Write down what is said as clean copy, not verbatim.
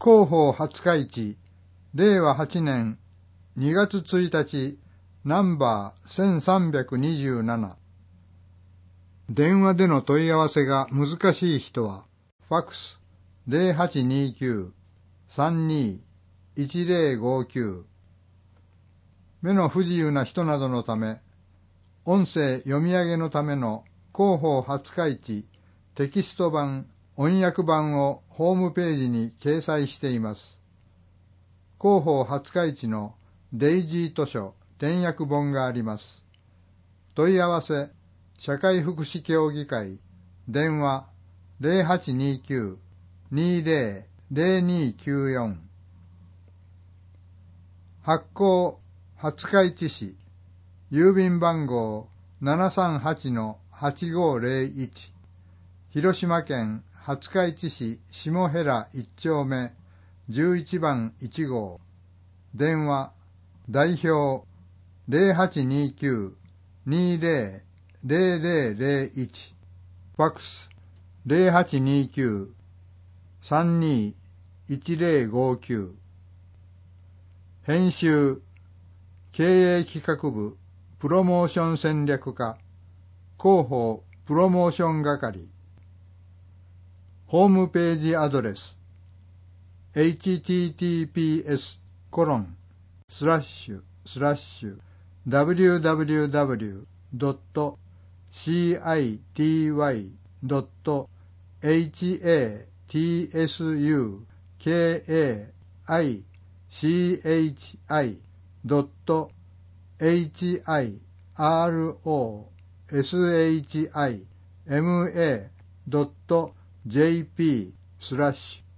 広報廿日市、令和8年2月1日、ナンバー1327。電話での問い合わせが難しい人は、ファックス 0829-32-1059。目の不自由な人などのため、音声読み上げのための広報廿日市テキスト版、音訳版をホームページに掲載しています。広報廿日市のデイジー図書点訳本があります。問い合わせ、社会福祉協議会、電話 0829-20-0294。発行、廿日市市、郵便番号 738-8501、広島県廿日市市下平1丁目11番1号。電話、代表 0829-20-0001。ファックス 0829-32-1059。編集、経営企画部プロモーション戦略課、広報プロモーション係。ホームページアドレス https://www.city.hiroshima.jp/.